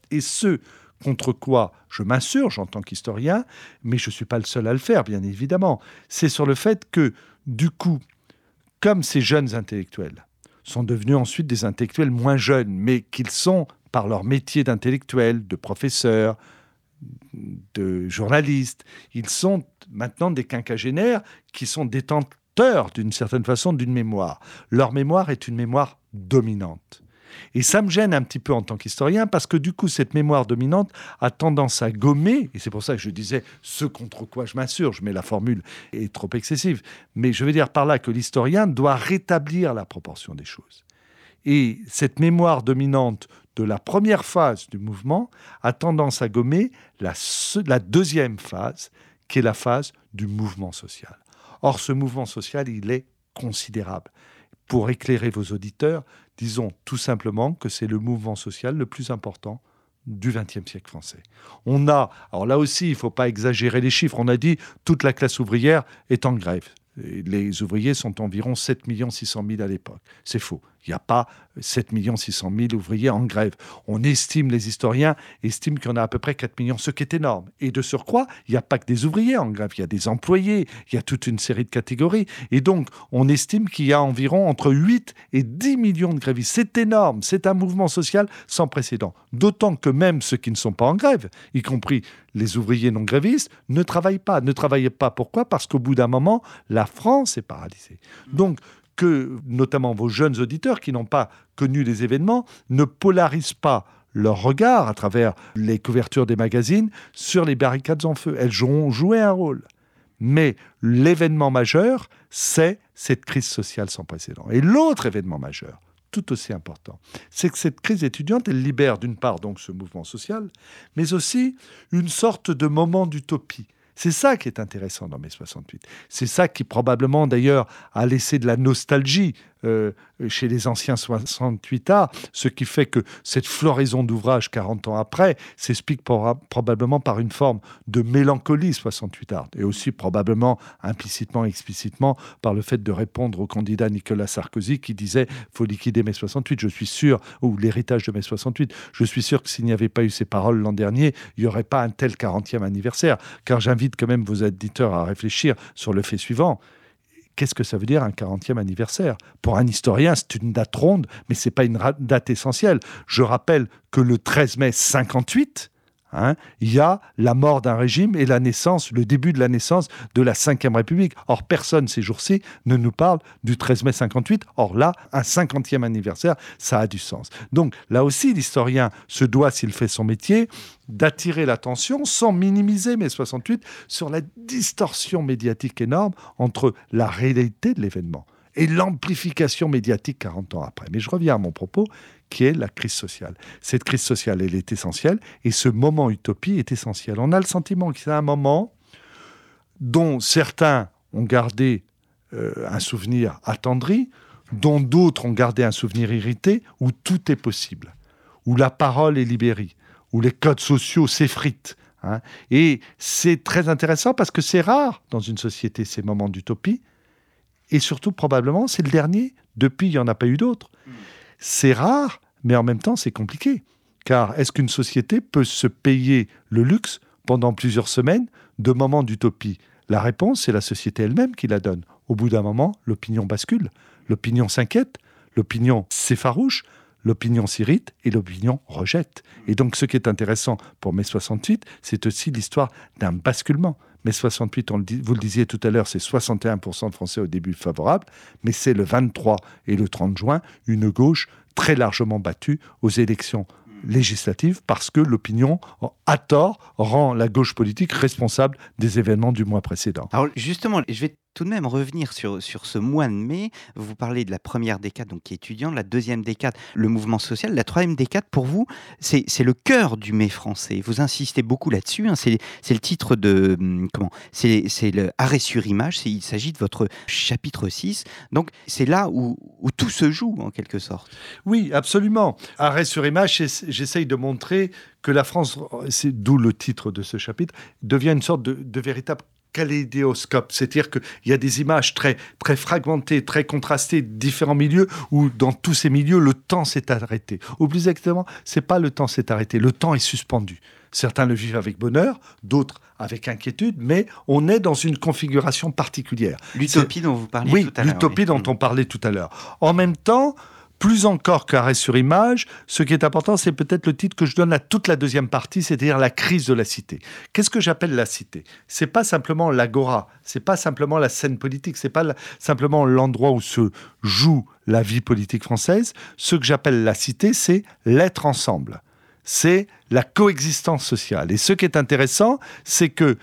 Et ce contre quoi je m'insurge en tant qu'historien, mais je ne suis pas le seul à le faire, bien évidemment, c'est sur le fait que, du coup, comme ces jeunes intellectuels sont devenus ensuite des intellectuels moins jeunes, mais qu'ils sont, par leur métier d'intellectuel, de professeur, de journalistes, ils sont maintenant des quinquagénaires qui sont détenteurs, d'une certaine façon, d'une mémoire. Leur mémoire est une mémoire dominante. Et ça me gêne un petit peu en tant qu'historien parce que du coup, cette mémoire dominante a tendance à gommer, et c'est pour ça que je disais ce contre quoi je m'insurge, mais la formule est trop excessive. Mais je veux dire par là que l'historien doit rétablir la proportion des choses. Et cette mémoire dominante de la première phase du mouvement a tendance à gommer la, la deuxième phase, qui est la phase du mouvement social. Or, ce mouvement social, il est considérable. Pour éclairer vos auditeurs, disons tout simplement que c'est le mouvement social le plus important du vingtième siècle français. On a, alors là aussi, il ne faut pas exagérer les chiffres, on a dit toute la classe ouvrière est en grève. Les ouvriers sont environ sept millions six cent mille à l'époque. C'est faux. Il n'y a pas sept millions six cent mille ouvriers en grève. On estime, les historiens estiment qu'il y en a à peu près quatre millions, ce qui est énorme. Et de surcroît, il n'y a pas que des ouvriers en grève, il y a des employés, il y a toute une série de catégories. Et donc, on estime qu'il y a environ entre huit et dix millions de grévistes. C'est énorme, c'est un mouvement social sans précédent. D'autant que même ceux qui ne sont pas en grève, y compris les ouvriers non grévistes, ne travaillent pas. Ne travaillent pas, pourquoi ? Parce qu'au bout d'un moment, la France est paralysée. Donc, que notamment vos jeunes auditeurs qui n'ont pas connu les événements ne polarisent pas leur regard à travers les couvertures des magazines sur les barricades en feu. Elles ont joué un rôle. Mais l'événement majeur, c'est cette crise sociale sans précédent. Et l'autre événement majeur, tout aussi important, c'est que cette crise étudiante, elle libère d'une part donc ce mouvement social, mais aussi une sorte de moment d'utopie. C'est ça qui est intéressant dans mai soixante-huit. C'est ça qui probablement d'ailleurs a laissé de la nostalgie euh, chez les anciens soixante-huit A, ce qui fait que cette floraison d'ouvrages quarante ans après s'explique pour, probablement par une forme de mélancolie soixante-huit A, et aussi probablement implicitement, explicitement par le fait de répondre au candidat Nicolas Sarkozy qui disait « faut liquider mai soixante-huit ». Je suis sûr, ou l'héritage de mai soixante-huit, je suis sûr que s'il n'y avait pas eu ces paroles l'an dernier, il n'y aurait pas un tel quarantième anniversaire, car j'invite quand même vos auditeurs à réfléchir sur le fait suivant. Qu'est-ce que ça veut dire un quarantième anniversaire ? Pour un historien, c'est une date ronde, mais ce n'est pas une date essentielle. Je rappelle que le treize mai cinquante-huit, hein, il y a la mort d'un régime et la naissance, le début de la naissance de la cinquième République. Or, personne ces jours-ci ne nous parle du treize mai cinquante-huit. Or là, un cinquantième anniversaire, ça a du sens. Donc là aussi, l'historien se doit, s'il fait son métier, d'attirer l'attention, sans minimiser mai soixante-huit, sur la distorsion médiatique énorme entre la réalité de l'événement et l'amplification médiatique quarante ans après. Mais je reviens à mon propos, qui est la crise sociale. Cette crise sociale, elle est essentielle, et ce moment utopie est essentiel. On a le sentiment que c'est un moment dont certains ont gardé euh, un souvenir attendri, dont d'autres ont gardé un souvenir irrité, où tout est possible, où la parole est libérée, où les codes sociaux s'effritent. Hein. Et c'est très intéressant parce que c'est rare dans une société, ces moments d'utopie. Et surtout, probablement, c'est le dernier. Depuis, il n'y en a pas eu d'autres. Mmh. C'est rare, mais en même temps, c'est compliqué. Car est-ce qu'une société peut se payer le luxe pendant plusieurs semaines de moments d'utopie ? La réponse, c'est la société elle-même qui la donne. Au bout d'un moment, l'opinion bascule. L'opinion s'inquiète, l'opinion s'effarouche, l'opinion s'irrite et l'opinion rejette. Et donc, ce qui est intéressant pour mai soixante-huit, c'est aussi l'histoire d'un basculement. mai soixante-huit, on le dit, vous le disiez tout à l'heure, c'est soixante et un pour cent de Français au début favorables, mais c'est le vingt-trois et le trente juin, une gauche très largement battue aux élections législatives parce que l'opinion, à tort, rend la gauche politique responsable des événements du mois précédent. Alors justement, je vais tout de même revenir sur, sur ce mois de mai. Vous parlez de la première décade, donc qui est étudiante, la deuxième décade, le mouvement social, la troisième décade, pour vous, c'est, c'est le cœur du mai français. Vous insistez beaucoup là-dessus, hein, c'est, c'est le titre de... Comment c'est, c'est le Arrêt sur image, c'est, il s'agit de votre chapitre six. Donc c'est là où, où tout se joue, en quelque sorte. Oui, absolument. Arrêt sur image, j'essaye de montrer que la France, c'est d'où le titre de ce chapitre, devient une sorte de, de véritable kaléidoscope, c'est-à-dire qu'il y a des images très, très fragmentées, très contrastées, différents milieux, où dans tous ces milieux, le temps s'est arrêté. Ou plus exactement, c'est pas le temps s'est arrêté, le temps est suspendu. Certains le vivent avec bonheur, d'autres avec inquiétude, mais on est dans une configuration particulière. L'utopie dont vous parliez oui, tout à l'heure. L'utopie oui, l'utopie dont on parlait tout à l'heure. En même temps, plus encore qu'arrêt sur image, ce qui est important, c'est peut-être le titre que je donne à toute la deuxième partie, c'est-à-dire la crise de la cité. Qu'est-ce que j'appelle la cité ? C'est pas simplement l'agora, c'est pas simplement la scène politique, c'est pas la, simplement l'endroit où se joue la vie politique française. Ce que j'appelle la cité, c'est l'être ensemble. C'est la coexistence sociale. Et ce qui est intéressant, c'est que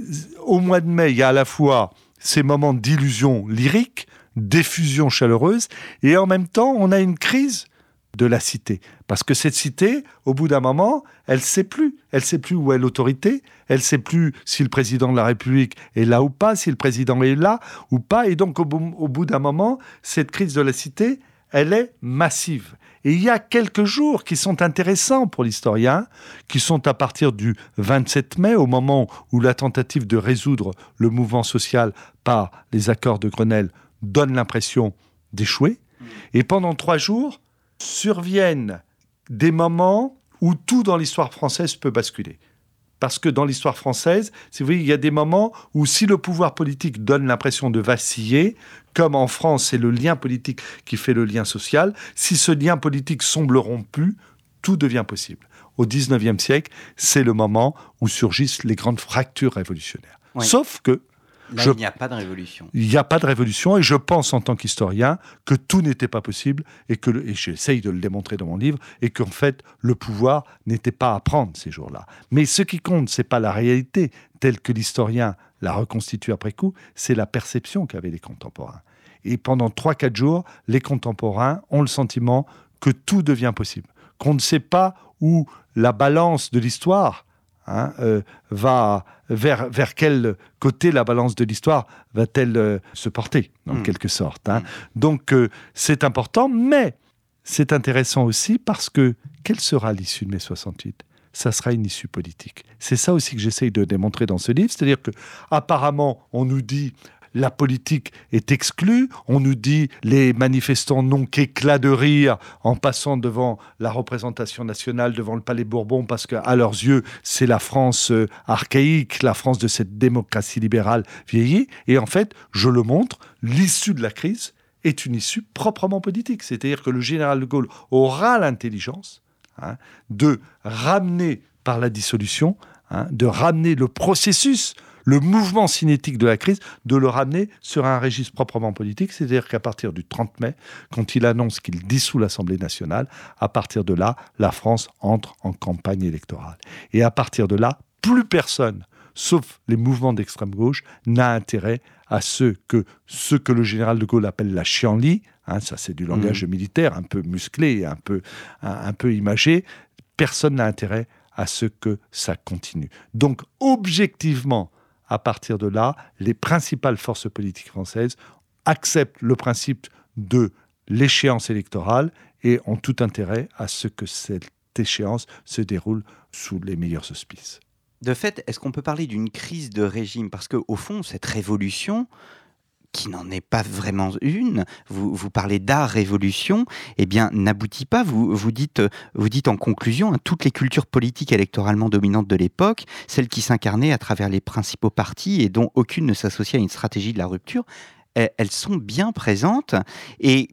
au mois de mai, il y a à la fois ces moments d'illusion lyrique, d'effusion chaleureuse, et en même temps, on a une crise de la cité. Parce que cette cité, au bout d'un moment, elle ne sait plus. Elle ne sait plus où est l'autorité, elle ne sait plus si le président de la République est là ou pas, si le président est là ou pas. Et donc, au bout, au bout d'un moment, cette crise de la cité, elle est massive. Et il y a quelques jours qui sont intéressants pour l'historien, qui sont à partir du vingt-sept mai, au moment où la tentative de résoudre le mouvement social par les accords de Grenelle donne l'impression d'échouer. Et pendant trois jours, surviennent des moments où tout dans l'histoire française peut basculer. Parce que dans l'histoire française, si vous voyez, il y a des moments où si le pouvoir politique donne l'impression de vaciller, comme en France, c'est le lien politique qui fait le lien social, si ce lien politique semble rompu, tout devient possible. Au dix-neuvième siècle, c'est le moment où surgissent les grandes fractures révolutionnaires. Oui. Sauf que Là, je... il n'y a pas de révolution. Il n'y a pas de révolution, et je pense en tant qu'historien que tout n'était pas possible, et que le... et j'essaye de le démontrer dans mon livre, et qu'en fait, le pouvoir n'était pas à prendre ces jours-là. Mais ce qui compte, ce n'est pas la réalité telle que l'historien la reconstitue après coup, c'est la perception qu'avaient les contemporains. Et pendant trois quatre jours, les contemporains ont le sentiment que tout devient possible, qu'on ne sait pas où la balance de l'histoire Hein, euh, va vers, vers quel côté la balance de l'histoire va-t-elle euh, se porter, en mmh. quelque sorte. Hein. Mmh. Donc, euh, c'est important, mais c'est intéressant aussi parce que quelle sera l'issue de mai soixante-huit ? Ça sera une issue politique. C'est ça aussi que j'essaye de démontrer dans ce livre, c'est-à-dire qu'apparemment, on nous dit la politique est exclue, on nous dit les manifestants n'ont qu'éclat de rire en passant devant la représentation nationale, devant le Palais Bourbon, parce qu'à leurs yeux, c'est la France euh, archaïque, la France de cette démocratie libérale vieillie. Et en fait, je le montre, l'issue de la crise est une issue proprement politique. C'est-à-dire que le général de Gaulle aura l'intelligence hein, de ramener par la dissolution, hein, de ramener le processus, le mouvement cinétique de la crise, de le ramener sur un registre proprement politique, c'est-à-dire qu'à partir du trente mai, quand il annonce qu'il dissout l'Assemblée nationale, à partir de là, la France entre en campagne électorale. Et à partir de là, plus personne, sauf les mouvements d'extrême gauche, n'a intérêt à ce que, ce que le général de Gaulle appelle la chienlit, hein, ça c'est du langage mmh. militaire, un peu musclé, un peu, un, un peu imagé, personne n'a intérêt à ce que ça continue. Donc, objectivement, à partir de là, les principales forces politiques françaises acceptent le principe de l'échéance électorale et ont tout intérêt à ce que cette échéance se déroule sous les meilleurs auspices. De fait, est-ce qu'on peut parler d'une crise de régime ? Parce qu'au fond, cette révolution, qui n'en est pas vraiment une, vous, vous parlez d'art-révolution, eh bien, n'aboutit pas. Vous, vous, dites, vous dites en conclusion, hein, toutes les cultures politiques électoralement dominantes de l'époque, celles qui s'incarnaient à travers les principaux partis et dont aucune ne s'associe à une stratégie de la rupture, elles, elles sont bien présentes. Et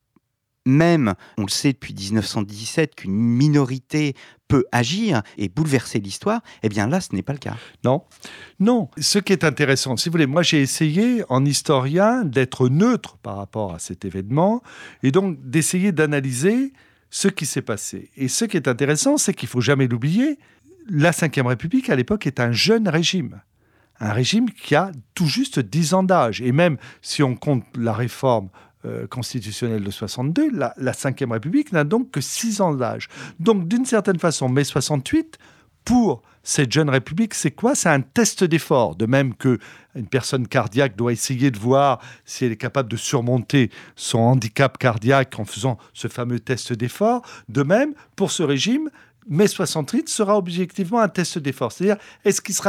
même, on le sait depuis dix-neuf cent dix-sept, qu'une minorité peut agir et bouleverser l'histoire, eh bien là, ce n'est pas le cas. Non, non. Ce qui est intéressant, si vous voulez, moi j'ai essayé, en historien, d'être neutre par rapport à cet événement et donc d'essayer d'analyser ce qui s'est passé. Et ce qui est intéressant, c'est qu'il ne faut jamais l'oublier, la cinquième République, à l'époque, est un jeune régime. Un régime qui a tout juste dix ans d'âge. Et même si on compte la réforme Euh, constitutionnelle de soixante-deux, la, la cinquième République n'a donc que six ans d'âge. Donc, d'une certaine façon, mai soixante-huit, pour cette jeune République, c'est quoi ? C'est un test d'effort. De même qu'une personne cardiaque doit essayer de voir si elle est capable de surmonter son handicap cardiaque en faisant ce fameux test d'effort. De même, pour ce régime, mai soixante-huit sera objectivement un test d'effort. C'est-à-dire, est-ce qu'il sera capable ?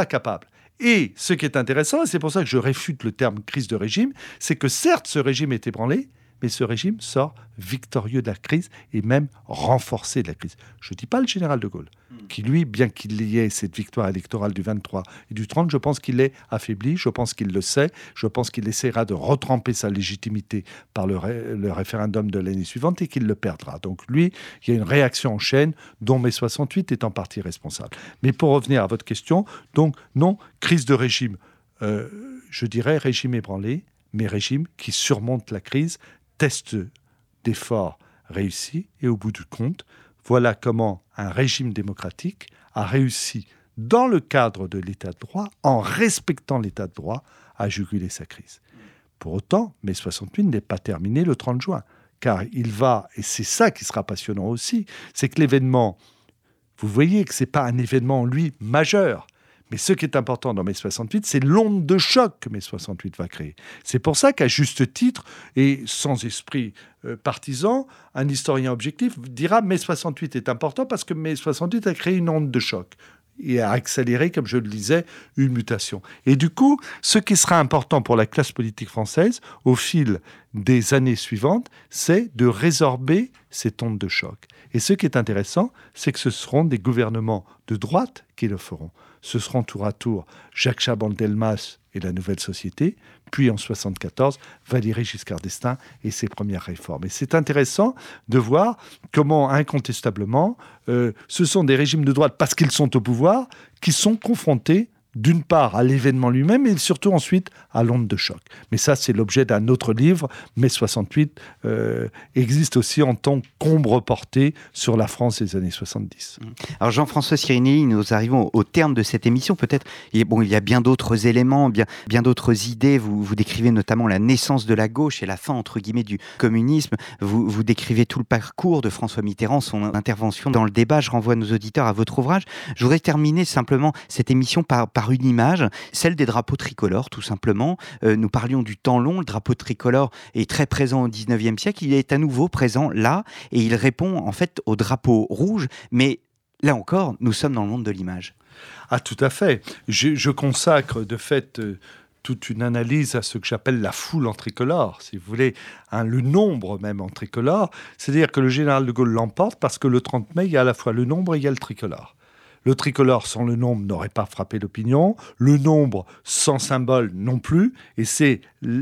Et ce qui est intéressant, et c'est pour ça que je réfute le terme crise de régime, c'est que certes, ce régime est ébranlé, mais ce régime sort victorieux de la crise et même renforcé de la crise. Je ne dis pas le général de Gaulle, qui lui, bien qu'il y ait cette victoire électorale du vingt-trois et du trente, je pense qu'il est affaibli, je pense qu'il le sait, je pense qu'il essaiera de retremper sa légitimité par le, ré- le référendum de l'année suivante et qu'il le perdra. Donc lui, il y a une réaction en chaîne dont mai soixante-huit est en partie responsable. Mais pour revenir à votre question, donc non, crise de régime, euh, je dirais régime ébranlé, mais régime qui surmonte la crise, test d'effort réussi, et au bout du compte, voilà comment un régime démocratique a réussi, dans le cadre de l'état de droit, en respectant l'état de droit, à juguler sa crise. Pour autant, mai soixante-huit n'est pas terminé le trente juin, car il va, et c'est ça qui sera passionnant aussi, c'est que l'événement, vous voyez que ce n'est pas un événement en lui majeur, mais ce qui est important dans mai soixante-huit, c'est l'onde de choc que mai soixante-huit va créer. C'est pour ça qu'à juste titre, et sans esprit euh, partisan, un historien objectif dira mai soixante-huit est important parce que mai soixante-huit a créé une onde de choc et a accéléré, comme je le disais, une mutation. Et du coup, ce qui sera important pour la classe politique française au fil des années suivantes, c'est de résorber cette onde de choc. Et ce qui est intéressant, c'est que ce seront des gouvernements de droite qui le feront. Ce seront tour à tour Jacques Chaban-Delmas et la Nouvelle Société, puis en soixante-quatorze, Valéry Giscard d'Estaing et ses premières réformes. Et c'est intéressant de voir comment, incontestablement, euh, ce sont des régimes de droite, parce qu'ils sont au pouvoir, qui sont confrontés d'une part à l'événement lui-même et surtout ensuite à l'onde de choc. Mais ça, c'est l'objet d'un autre livre. mai soixante-huit euh, existe aussi en tant qu'ombre portée sur la France des années soixante-dix. Alors Jean-François Sirinelli, nous arrivons au terme de cette émission. Peut-être, bon, il y a bien d'autres éléments, bien, bien d'autres idées. Vous, vous décrivez notamment la naissance de la gauche et la fin, entre guillemets, du communisme. Vous, vous décrivez tout le parcours de François Mitterrand, son intervention dans le débat. Je renvoie nos auditeurs à votre ouvrage. Je voudrais terminer simplement cette émission par, par une image, celle des drapeaux tricolores, tout simplement. Euh, nous parlions du temps long. Le drapeau tricolore est très présent au dix-neuvième siècle. Il est à nouveau présent là et il répond en fait au drapeau rouge. Mais là encore, nous sommes dans le monde de l'image. Ah, tout à fait. Je, je consacre de fait euh, toute une analyse à ce que j'appelle la foule en tricolore, si vous voulez, hein, le nombre même en tricolore. C'est-à-dire que le général de Gaulle l'emporte parce que le trente mai, il y a à la fois le nombre et il y a le tricolore. Le tricolore sans le nombre n'aurait pas frappé l'opinion, le nombre sans symbole non plus, et c'est,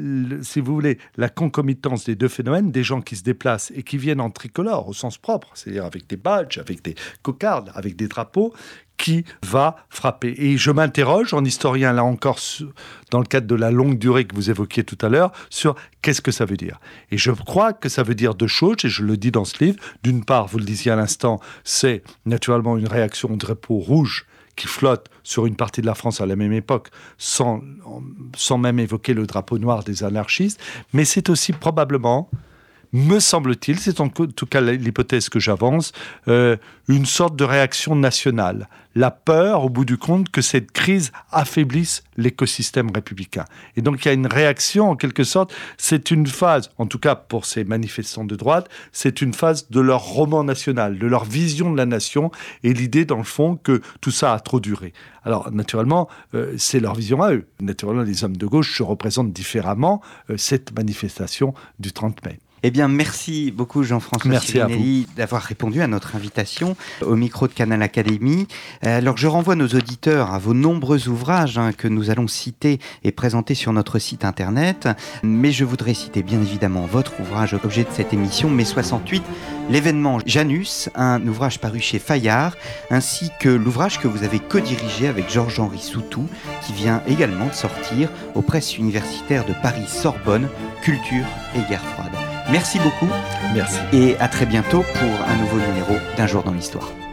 si vous voulez, la concomitance des deux phénomènes, des gens qui se déplacent et qui viennent en tricolore au sens propre, c'est-à-dire avec des badges, avec des cocardes, avec des drapeaux, qui va frapper. Et je m'interroge, en historien, là encore, dans le cadre de la longue durée que vous évoquiez tout à l'heure, sur qu'est-ce que ça veut dire. Et je crois que ça veut dire deux choses, et je le dis dans ce livre. D'une part, vous le disiez à l'instant, c'est naturellement une réaction au drapeau rouge qui flotte sur une partie de la France à la même époque, sans, sans même évoquer le drapeau noir des anarchistes. Mais c'est aussi probablement, me semble-t-il, c'est en tout cas l'hypothèse que j'avance, euh, une sorte de réaction nationale. La peur, au bout du compte, que cette crise affaiblisse l'écosystème républicain. Et donc il y a une réaction, en quelque sorte, c'est une phase, en tout cas pour ces manifestants de droite, c'est une phase de leur roman national, de leur vision de la nation, et l'idée, dans le fond, que tout ça a trop duré. Alors, naturellement, euh, c'est leur vision à eux. Naturellement, les hommes de gauche se représentent différemment euh, cette manifestation du trente mai. Eh bien, merci beaucoup Jean-François Sirinelli d'avoir répondu à notre invitation au micro de Canal Académie. Alors, je renvoie nos auditeurs à vos nombreux ouvrages hein, que nous allons citer et présenter sur notre site internet. Mais je voudrais citer bien évidemment votre ouvrage, objet de cette émission, mai soixante-huit, l'événement Janus, un ouvrage paru chez Fayard, ainsi que l'ouvrage que vous avez co-dirigé avec Georges-Henri Soutou, qui vient également de sortir aux presses universitaires de Paris-Sorbonne, Culture et Guerre froide. Merci beaucoup. Merci. Et à très bientôt pour un nouveau numéro d'Un jour dans l'histoire.